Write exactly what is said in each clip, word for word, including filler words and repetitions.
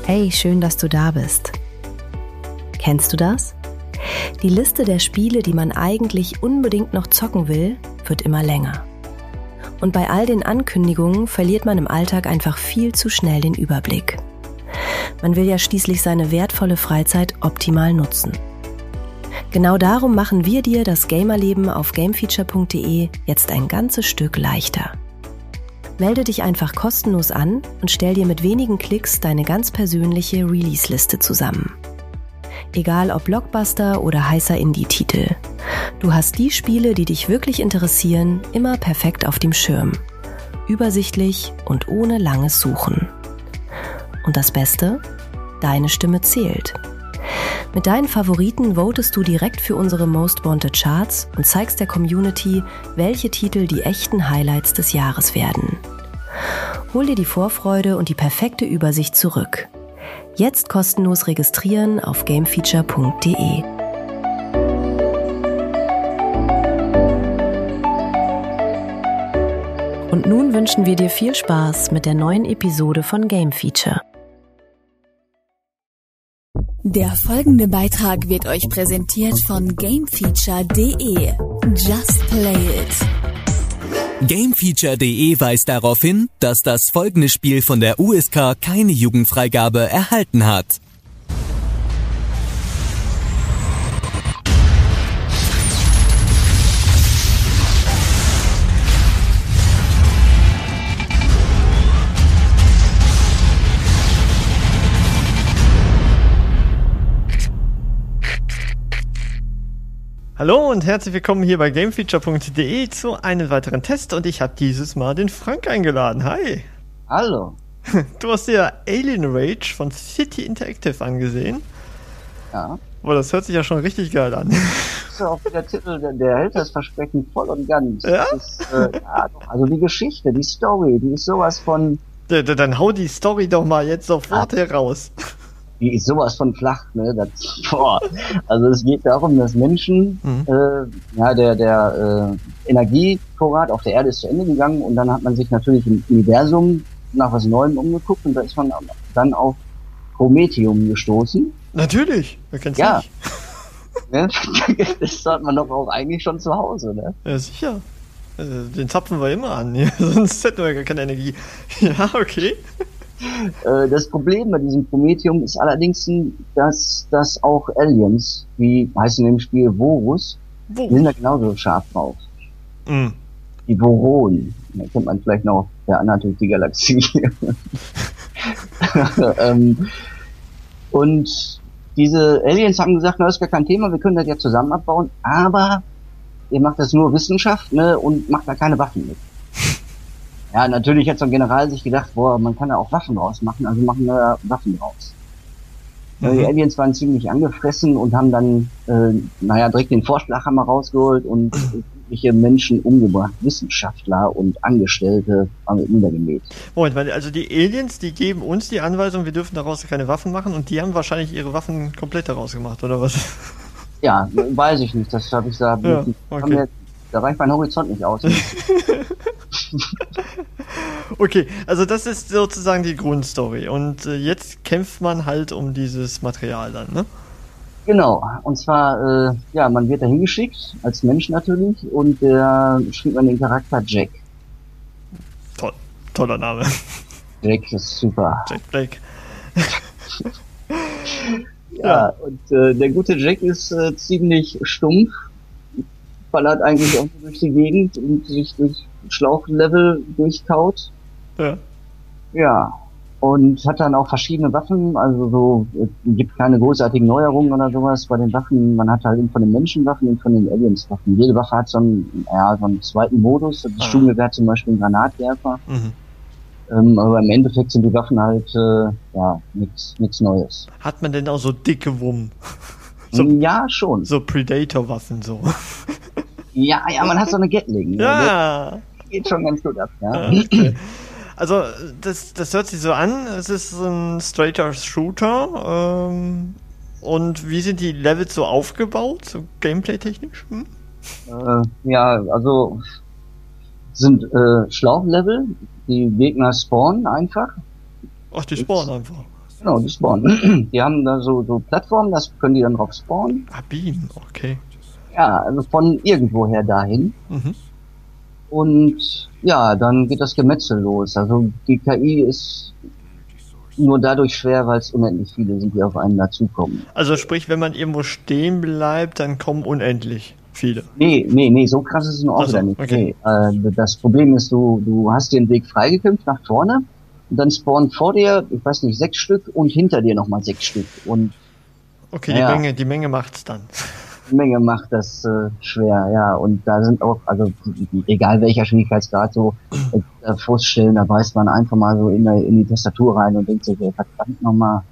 Hey, schön, dass du da bist. Kennst du das? Die Liste der Spiele, die man eigentlich unbedingt noch zocken will, wird immer länger. Und bei all den Ankündigungen verliert man im Alltag einfach viel zu schnell den Überblick. Man will ja schließlich seine wertvolle Freizeit optimal nutzen. Genau darum machen wir dir das Gamerleben auf gamefeature punkt de jetzt ein ganzes Stück leichter. Melde dich einfach kostenlos an und stell dir mit wenigen Klicks deine ganz persönliche Release-Liste zusammen. Egal ob Blockbuster oder heißer Indie-Titel. Du hast die Spiele, die dich wirklich interessieren, immer perfekt auf dem Schirm. Übersichtlich und ohne langes Suchen. Und das Beste? Deine Stimme zählt. Mit deinen Favoriten votest du direkt für unsere Most Wanted Charts und zeigst der Community, welche Titel die echten Highlights des Jahres werden. Hol dir die Vorfreude und die perfekte Übersicht zurück. Jetzt kostenlos registrieren auf gamefeature punkt de. Und nun wünschen wir dir viel Spaß mit der neuen Episode von Game Feature. Der folgende Beitrag wird euch präsentiert von gamefeature punkt de. Just play it. gamefeature punkt de weist darauf hin, dass das folgende Spiel von der U S K keine Jugendfreigabe erhalten hat. Hallo und herzlich willkommen hier bei gamefeature punkt de zu einem weiteren Test und ich habe dieses Mal den Frank eingeladen. Hi! Hallo! Du hast dir Alien Rage von City Interactive angesehen. Ja. Boah, das hört sich ja schon richtig geil an. Das ist ja auch der Titel, der, der hält das Versprechen voll und ganz. Ja? Das ist, äh, ja doch. Also die Geschichte, die Story, die ist sowas von... D- d- Dann hau die Story doch mal jetzt sofort ah. heraus. Die ist sowas von flach, ne? Das, boah. Also es geht darum, dass Menschen, mhm. äh, ja, der, der äh, Energievorrat auf der Erde ist zu Ende gegangen und dann hat man sich natürlich im Universum nach was Neuem umgeguckt und da ist man dann auf Prometheum gestoßen. Natürlich, wer kennt's ja. nicht? Das hat man doch auch eigentlich schon zu Hause, ne? Ja, sicher. Den zapfen wir immer an, ja? Sonst hätten wir gar keine Energie. Ja, okay. Das Problem bei diesem Prometheum ist allerdings, dass, dass auch Aliens, wie heißen im Spiel Vorus, die sind da genauso scharf drauf. Mm. Die Voronen, da kennt man vielleicht noch der Anna durch die Galaxie. ähm, und diese Aliens haben gesagt, na, das ist gar kein Thema, wir können das ja zusammen abbauen, aber ihr macht das nur Wissenschaft, ne, und macht da keine Waffen mit. Ja, natürlich hat so ein General sich gedacht, boah, man kann da auch Waffen draus machen, also machen wir Waffen draus. Mhm. Die Aliens waren ziemlich angefressen und haben dann, äh, naja, direkt den Vorschlaghammer rausgeholt und irgendwelche Menschen umgebracht, Wissenschaftler und Angestellte haben niedergemäht. Moment, also die Aliens, die geben uns die Anweisung, wir dürfen daraus keine Waffen machen und die haben wahrscheinlich ihre Waffen komplett daraus gemacht, oder was? Ja, weiß ich nicht, das habe ich da, ja, okay. wir, da reicht mein Horizont nicht aus. Okay, also das ist sozusagen die Grundstory und äh, jetzt kämpft man halt um dieses Material dann, ne? Genau, und zwar, äh, ja, man wird da hingeschickt, als Mensch natürlich, und da äh, schrieb man den Charakter Jack. Toll, toller Name. Jack ist super. Jack Black. ja, ja, und äh, der gute Jack ist äh, ziemlich stumpf, ballert eigentlich auch durch die Gegend und sich durch Schlauchlevel durchkaut. Ja. Ja. Und hat dann auch verschiedene Waffen, also so, es gibt keine großartigen Neuerungen oder sowas bei den Waffen. Man hat halt eben von den Menschenwaffen und von den Aliens-Waffen. Jede Waffe hat so einen, ja, so einen zweiten Modus. Das Sturmgewehr hat zum Beispiel einen Granatwerfer. Mhm. Ähm, aber im Endeffekt sind die Waffen halt, äh, ja, nichts, nichts Neues. Hat man denn auch so dicke Wummen? So, ja, schon. So Predator-Waffen, so. Ja, ja, man hat so eine Gatling. Ja. Ne? Geht schon ganz gut ab, ja. ja okay. Also, das, das hört sich so an, es ist ein straighter Shooter. Ähm, und wie sind die Levels so aufgebaut, so gameplay-technisch? Hm? Äh, ja, also sind äh, Schlauchlevel, die Gegner spawnen einfach. Ach, die spawnen einfach. Genau, die spawnen. Die haben da so, so Plattformen, das können die dann drauf spawnen. Ah, Bienen, okay. Ja, also von irgendwoher dahin. Mhm. Und ja, dann geht das Gemetzel los. Also die K I ist nur dadurch schwer, weil es unendlich viele sind, die auf einen dazukommen. Also sprich, wenn man irgendwo stehen bleibt, dann kommen unendlich viele. Nee, nee, nee, so krass ist es nur auch Ach so, wieder nicht. okay. Nee, äh, das Problem ist, du, du hast den Weg freigekämpft nach vorne und dann spawnen vor dir, ich weiß nicht, sechs Stück und hinter dir nochmal sechs Stück. Und Okay, ja. die Menge, die Menge macht's dann. die Menge macht das äh, schwer, ja. Und da sind auch, also egal welcher Schwierigkeitsgrad, so äh, Fußstellen, da beißt man einfach mal so in, der, in die Tastatur rein und denkt sich, ey, verdammt nochmal.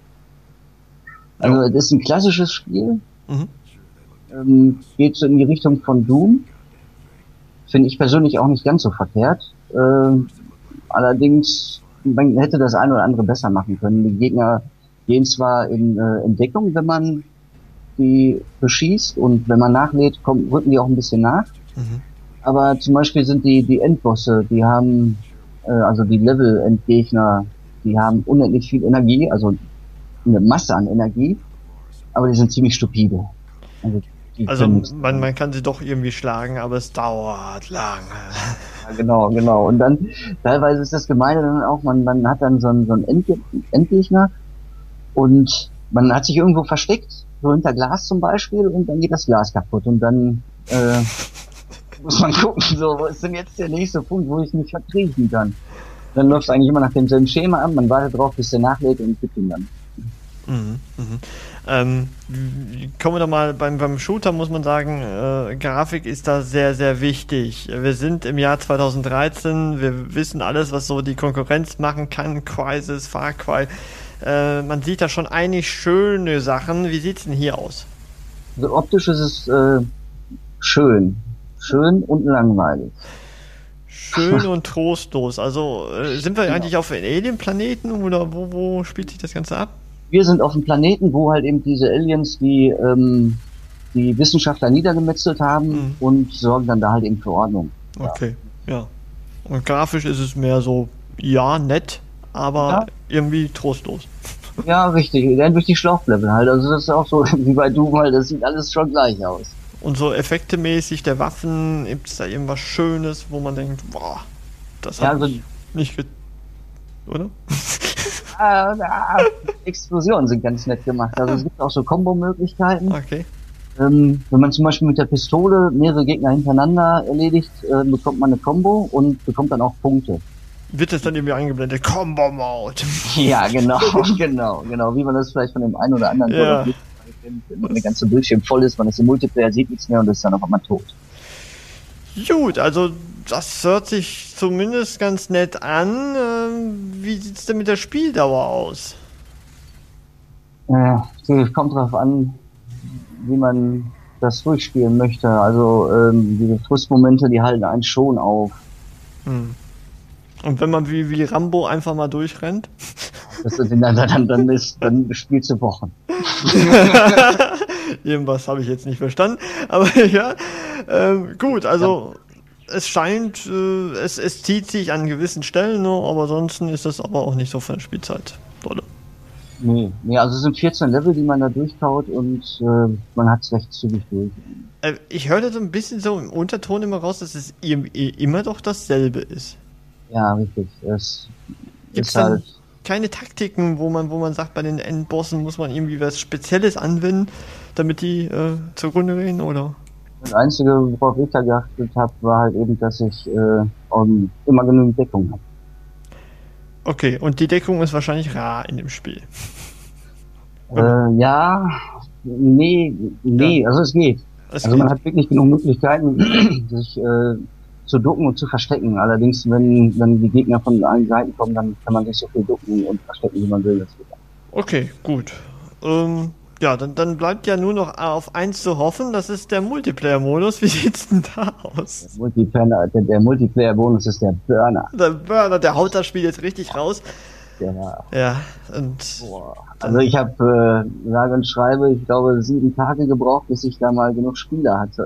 Also Ja. das ist ein klassisches Spiel. Mhm. Ähm, geht so in die Richtung von Doom. Finde ich persönlich auch nicht ganz so verkehrt. Ähm, allerdings, man hätte das eine oder andere besser machen können. Die Gegner gehen zwar in äh, Entdeckung, wenn man die beschießt, und wenn man nachlädt, kommen, rücken die auch ein bisschen nach. Mhm. Aber zum Beispiel sind die, die Endbosse, die haben, äh, also die Level-Endgegner, die haben unendlich viel Energie, also eine Masse an Energie, aber die sind ziemlich stupide. Also, die Also können nichts man, man kann sie doch irgendwie schlagen, aber es dauert lange. Ja, genau, genau. Und dann, teilweise ist das Gemeine dann auch, man, man hat dann so einen, so einen Endge Endgegner und man hat sich irgendwo versteckt, so hinter Glas zum Beispiel, und dann geht das Glas kaputt und dann äh, muss man gucken, so, wo ist denn jetzt der nächste Punkt, wo ich mich verkriechen kann. Dann läuft es eigentlich immer nach demselben Schema an, man wartet drauf, bis der nachlädt und gibt ihn dann. Mhm, mhm. Ähm, kommen wir doch mal beim, beim Shooter, muss man sagen, äh, Grafik ist da sehr, sehr wichtig. Wir sind im Jahr zweitausenddreizehn, wir wissen alles, was so die Konkurrenz machen kann, Crysis, Far Cry. Äh, man sieht da schon einige schöne Sachen. Wie sieht's denn hier aus? Also optisch ist es äh, schön. Schön und langweilig. Schön und trostlos. Also äh, sind wir Genau. eigentlich auf einem Alien-Planeten oder wo, wo spielt sich das Ganze ab? Wir sind auf einem Planeten, wo halt eben diese Aliens die, ähm, die Wissenschaftler niedergemetzelt haben Mhm. und sorgen dann da halt eben für Ordnung. Okay, ja. Und grafisch ist es mehr so, ja, nett, aber Ja. irgendwie trostlos. Ja, richtig. Dann durch die Schlauchlevel halt. Also das ist auch so wie bei Doom halt, das sieht alles schon gleich aus. Und so effektemäßig der Waffen, gibt es da irgendwas Schönes, wo man denkt, boah, das Ja, hat also, mich nicht ge... Oder? ah, ah, Explosionen sind ganz nett gemacht. Also es gibt auch so Kombo-Möglichkeiten. Okay. Ähm, wenn man zum Beispiel mit der Pistole mehrere Gegner hintereinander erledigt, äh, bekommt man eine Combo und bekommt dann auch Punkte. Wird das dann irgendwie eingeblendet? Combo-Mode. Ja, genau, genau, genau. Wie man das vielleicht von dem einen oder anderen Ja. kennt, wenn der ganze Bildschirm voll ist, man ist im Multiplayer, sieht nichts mehr und ist dann auf einmal tot. Gut, also das hört sich zumindest ganz nett an. Ähm, wie sieht's denn mit der Spieldauer aus? Äh, es kommt drauf an, wie man das durchspielen möchte. Also ähm, diese Frustmomente, die halten einen schon auf. Hm. Und wenn man wie, wie Rambo einfach mal durchrennt? Das ist, dann, dann, dann, ist, dann spielst du Wochen. Irgendwas habe ich jetzt nicht verstanden. Aber ja, ähm, gut, also es scheint, äh, es, es zieht sich an gewissen Stellen, ne, aber ansonsten ist das aber auch nicht so von der Spielzeit. Dolle. Nee, nee, also es sind vierzehn Level, die man da durchkaut und äh, man hat es recht zügig durch. Äh, ich hörte so ein bisschen so im Unterton immer raus, dass es im- immer doch dasselbe ist. Ja, richtig. Es Gibt's ist dann halt, keine Taktiken, wo man, wo man sagt, bei den Endbossen muss man irgendwie was Spezielles anwenden, damit die äh, zugrunde gehen, oder? das Einzige, worauf ich da geachtet habe, war halt eben, dass ich äh, um, immer genügend Deckung habe. Okay, und die Deckung ist wahrscheinlich rar in dem Spiel. Äh, ja, nee, nee, Ja. also es geht. Es Also man geht. hat wirklich genug Möglichkeiten, sich äh, zu ducken und zu verstecken. Allerdings, wenn wenn die Gegner von allen Seiten kommen, dann kann man sich so viel ducken und verstecken, wie man will. Das geht auch. Okay, gut. Ähm, ja, dann, dann bleibt ja nur noch auf eins zu hoffen, das ist der Multiplayer-Modus. Wie sieht's denn da aus? Multiplayer, der, der Multiplayer-Bonus ist der Burner. Der Burner, der haut das Spiel jetzt richtig raus. Der, Ja, und boah. Also ich habe äh, sage und schreibe, ich glaube, sieben Tage gebraucht, bis ich da mal genug Spieler hatte.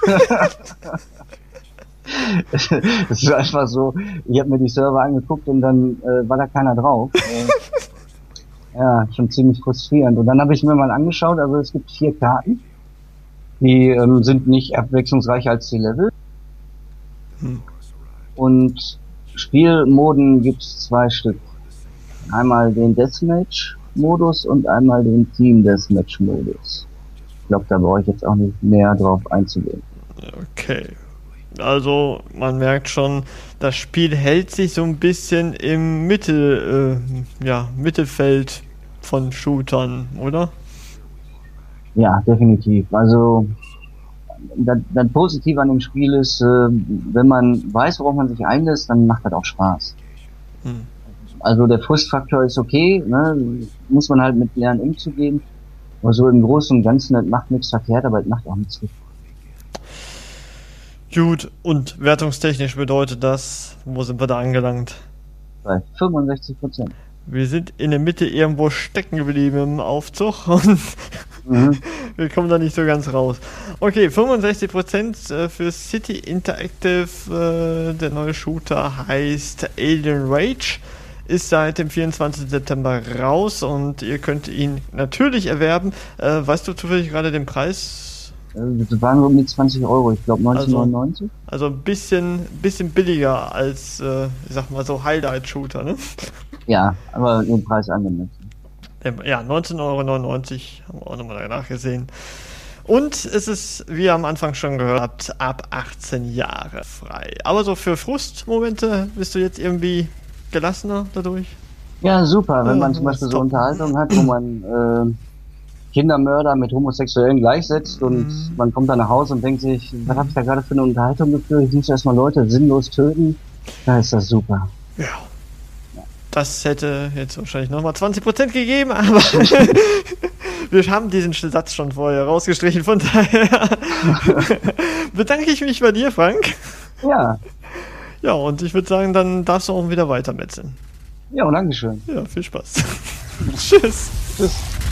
Das ist einfach so, ich habe mir die Server angeguckt und dann äh, war da keiner drauf. Äh, Ja, schon ziemlich frustrierend. Und dann habe ich mir mal angeschaut, also es gibt vier Karten, die ähm, sind nicht abwechslungsreicher als die Level. Hm. Und Spielmoden gibt's zwei Stück. Einmal den Deathmatch-Modus und einmal den Team-Deathmatch-Modus. Ich glaube, da brauche ich jetzt auch nicht mehr drauf einzugehen. Okay. Also man merkt schon, das Spiel hält sich so ein bisschen im Mittel, äh, ja, Mittelfeld von Shootern, oder? Ja, definitiv. Also das, das Positive an dem Spiel ist, äh, wenn man weiß, worauf man sich einlässt, dann macht das auch Spaß. Hm. Also der Frustfaktor ist okay, ne? Muss man halt mit lernen umzugehen. Aber so im Großen und Ganzen, das macht nichts verkehrt, aber das macht auch nichts richtig. Gut, und wertungstechnisch bedeutet das, wo sind wir da angelangt? Bei fünfundsechzig Prozent. Wir sind in der Mitte irgendwo stecken geblieben im Aufzug und mhm. wir kommen da nicht so ganz raus. Okay, fünfundsechzig Prozent für City Interactive, der neue Shooter heißt Alien Rage, ist seit dem vierundzwanzigsten September raus und ihr könnt ihn natürlich erwerben. Weißt du zufällig gerade den Preis? Das waren um die zwanzig Euro, ich glaube neunzehn neunundneunzig. Also, also ein bisschen, bisschen billiger als, äh, ich sag mal so, Highlight-Shooter, ne? Ja, aber den Preis angemessen. Ja, neunzehn Euro neunundneunzig, haben wir auch nochmal nachgesehen. Und es ist, wie ihr am Anfang schon gehört habt, ab achtzehn Jahre frei. Aber so für Frustmomente bist du jetzt irgendwie gelassener dadurch? Ja, super, wenn ja, man zum Beispiel so Unterhaltung hat, wo man äh, Kindermörder mit Homosexuellen gleichsetzt und mhm. man kommt dann nach Hause und denkt sich, was habe ich da gerade für eine Unterhaltung geführt? Ich muss erstmal Leute sinnlos töten. Da ist das super. Ja. Das hätte jetzt wahrscheinlich nochmal zwanzig Prozent gegeben, aber wir haben diesen Satz schon vorher rausgestrichen, von daher bedanke ich mich bei dir, Frank. Ja. Ja, und ich würde sagen, dann darfst du auch wieder weitermetzeln. Ja, danke schön. Ja, viel Spaß. Tschüss. Tschüss.